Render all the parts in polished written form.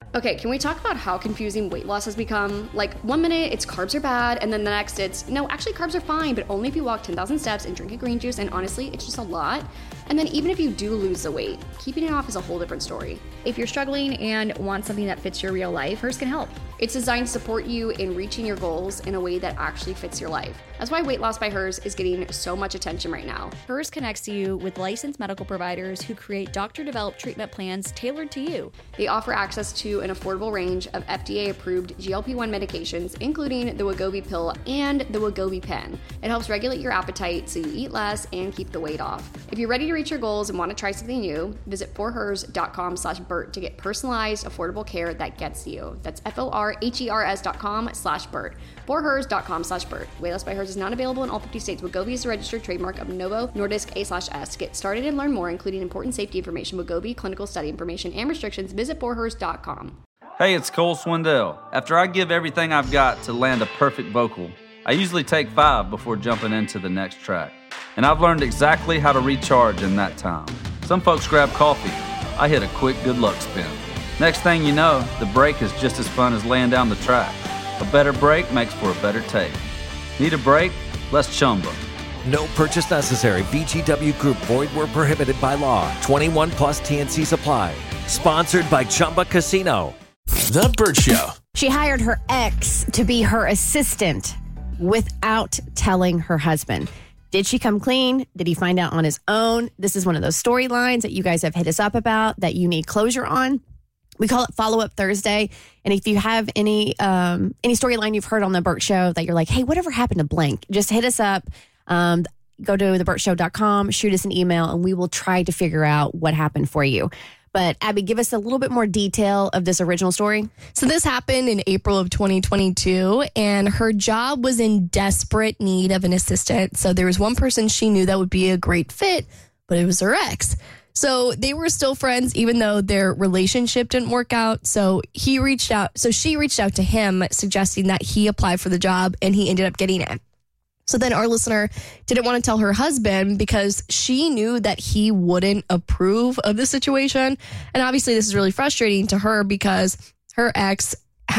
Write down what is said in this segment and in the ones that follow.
Okay, can we talk about how confusing weight loss has become? Like, 1 minute it's carbs are bad, and then the next it's, no, actually carbs are fine, but only if you walk 10,000 steps and drink a green juice, and honestly, it's just a lot. And then even if you do lose the weight, keeping it off is a whole different story. If you're struggling and want something that fits your real life, Hers can help. It's designed to support you in reaching your goals in a way that actually fits your life. That's why Weight Loss by Hers is getting so much attention right now. Hers connects you with licensed medical providers who create doctor-developed treatment plans tailored to you. They offer access to an affordable range of FDA-approved GLP-1 medications, including the Wegovy pill and the Wegovy pen. It helps regulate your appetite so you eat less and keep the weight off. If you're ready to reach your goals and want to try something new, visit forhers.com/Bert to get personalized, affordable care that gets you. That's forhers.com/Bert. forhers.com/Bert. Weight Loss by Hers is not available in all 50 states. Wegovy is a registered trademark of Novo Nordisk A/S. To get started and learn more, including important safety information, Wegovy, clinical study information, and restrictions, visit forhers.com. Hey, it's Cole Swindell. After I give everything I've got to land a perfect vocal, I usually take 5 before jumping into the next track. And I've learned exactly how to recharge in that time. Some folks grab coffee. I hit a quick good luck spin. Next thing you know, the break is just as fun as laying down the track. A better break makes for a better take. Need a break? Let's Chumba. No purchase necessary. VGW Group. Void where prohibited by law. 21 plus TNCs apply. Sponsored by Chumba Casino. The Bert Show. She hired her ex to be her assistant without telling her husband. Did she come clean? Did he find out on his own? This is one of those storylines that you guys have hit us up about that you need closure on. We call it Follow-Up Thursday. And if you have any storyline you've heard on the Bert Show that you're like, hey, whatever happened to blank? Just hit us up. Go to thebertshow.com, shoot us an email, and we will try to figure out what happened for you. But Abby, give us a little bit more detail of this original story. So this happened in April of 2022, and her job was in desperate need of an assistant. So there was one person she knew that would be a great fit, but it was her ex. So they were still friends, even though their relationship didn't work out. So she reached out to him, suggesting that he apply for the job, and he ended up getting it. So then our listener didn't want to tell her husband because she knew that he wouldn't approve of the situation. And obviously this is really frustrating to her because her ex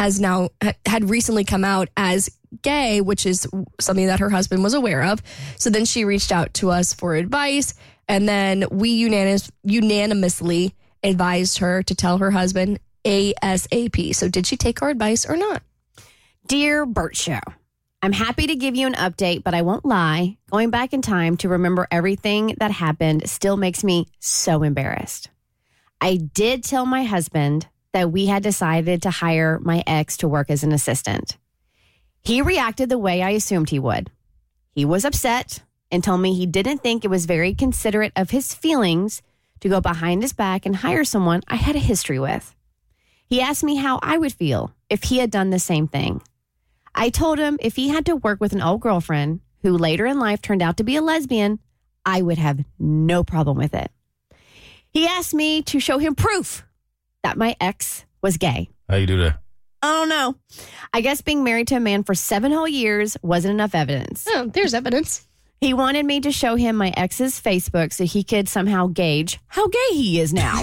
had recently come out as gay, which is something that her husband was aware of. So then she reached out to us for advice. And then we unanimously advised her to tell her husband ASAP. So did she take our advice or not? Dear Bert Show, I'm happy to give you an update, but I won't lie. Going back in time to remember everything that happened still makes me so embarrassed. I did tell my husband that we had decided to hire my ex to work as an assistant. He reacted the way I assumed he would. He was upset and told me he didn't think it was very considerate of his feelings to go behind his back and hire someone I had a history with. He asked me how I would feel if he had done the same thing. I told him if he had to work with an old girlfriend who later in life turned out to be a lesbian, I would have no problem with it. He asked me to show him proof that my ex was gay. How you do that? I don't know. I guess being married to a man for 7 whole years wasn't enough evidence. Oh, there's evidence. He wanted me to show him my ex's Facebook so he could somehow gauge how gay he is now.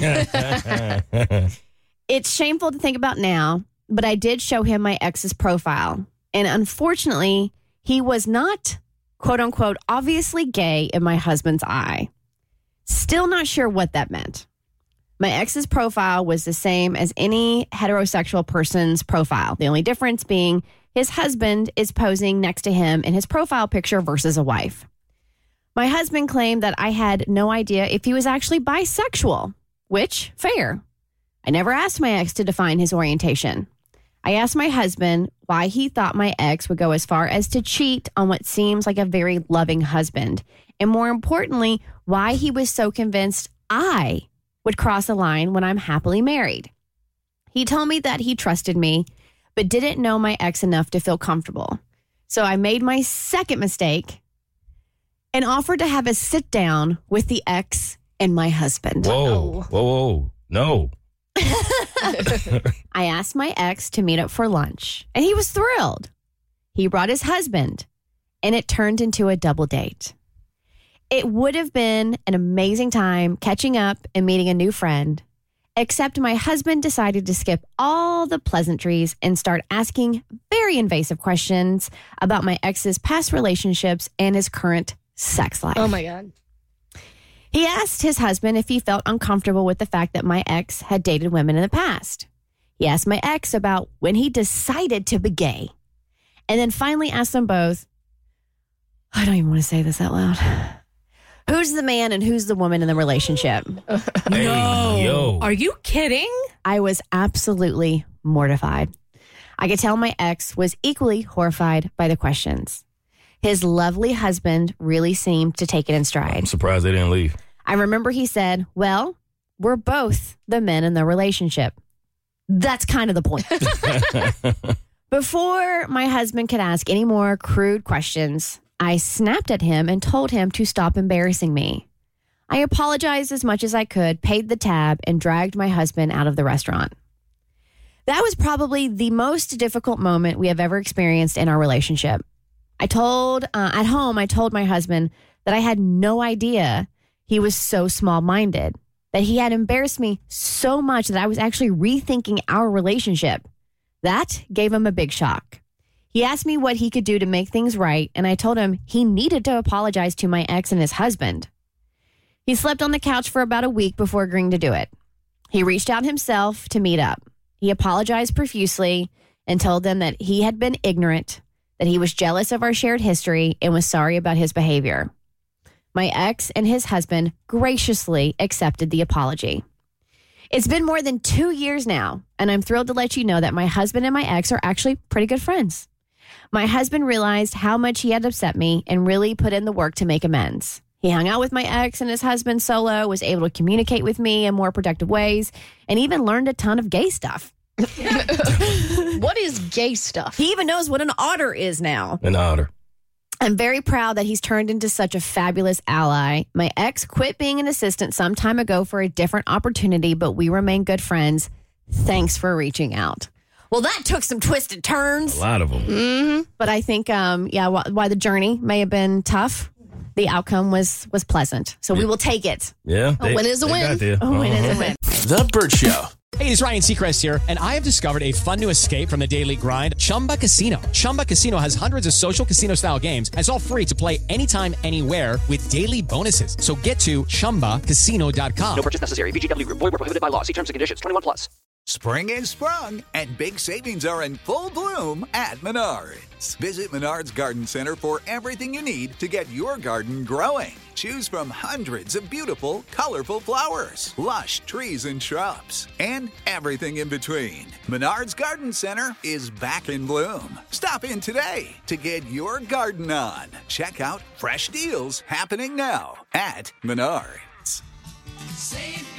It's shameful to think about now, but I did show him my ex's profile. And unfortunately, he was not, quote unquote, obviously gay in my husband's eye. Still not sure what that meant. My ex's profile was the same as any heterosexual person's profile. The only difference being his husband is posing next to him in his profile picture versus a wife. My husband claimed that I had no idea if he was actually bisexual, which, fair. I never asked my ex to define his orientation. I asked my husband why he thought my ex would go as far as to cheat on what seems like a very loving husband. And more importantly, why he was so convinced I would cross a line when I'm happily married. He told me that he trusted me, but didn't know my ex enough to feel comfortable. So I made my second mistake and offered to have a sit down with the ex and my husband. Whoa. No. I asked my ex to meet up for lunch, and he was thrilled. He brought his husband, and it turned into a double date. It would have been an amazing time catching up and meeting a new friend, Except my husband decided to skip all the pleasantries and start asking very invasive questions about my ex's past relationships and his current sex life. Oh, my God. He asked his husband if he felt uncomfortable with the fact that my ex had dated women in the past. He asked my ex about when he decided to be gay. And then finally asked them both, I don't even want to say this out loud. Who's the man and who's the woman in the relationship? No. Are you kidding? I was absolutely mortified. I could tell my ex was equally horrified by the questions. His lovely husband really seemed to take it in stride. I'm surprised they didn't leave. I remember he said, well, we're both the men in the relationship. That's kind of the point. Before my husband could ask any more crude questions, I snapped at him and told him to stop embarrassing me. I apologized as much as I could, paid the tab, and dragged my husband out of the restaurant. That was probably the most difficult moment we have ever experienced in our relationship. At home, I told my husband that I had no idea he was so small-minded, that he had embarrassed me so much that I was actually rethinking our relationship. That gave him a big shock. He asked me what he could do to make things right, and I told him he needed to apologize to my ex and his husband. He slept on the couch for about a week before agreeing to do it. He reached out himself to meet up. He apologized profusely and told them that he had been ignorant, that he was jealous of our shared history, and was sorry about his behavior. My ex and his husband graciously accepted the apology. It's been more than 2 years now, and I'm thrilled to let you know that my husband and my ex are actually pretty good friends. My husband realized how much he had upset me and really put in the work to make amends. He hung out with my ex and his husband solo, was able to communicate with me in more productive ways, and even learned a ton of gay stuff. What is gay stuff? He even knows what an otter is now. An otter. I'm very proud that he's turned into such a fabulous ally. My ex quit being an assistant some time ago for a different opportunity, but we remain good friends. Thanks for reaching out. Well, that took some twisted turns. A lot of them. Mm-hmm. But I think, why the journey may have been tough, the outcome was pleasant. So we will take it. Yeah. A win is a win. A win is a win. The Burt Show. Hey, it's Ryan Seacrest here, and I have discovered a fun new escape from the daily grind, Chumba Casino. Chumba Casino has hundreds of social casino-style games, and it's all free to play anytime, anywhere with daily bonuses. So get to ChumbaCasino.com. No purchase necessary. VGW Group. Void where prohibited by law. See terms and conditions. 21+. Spring is sprung, and big savings are in full bloom at Menards. Visit Menards Garden Center for everything you need to get your garden growing. Choose from hundreds of beautiful, colorful flowers, lush trees and shrubs, and everything in between. Menards Garden Center is back in bloom. Stop in today to get your garden on. Check out fresh deals happening now at Menards. Save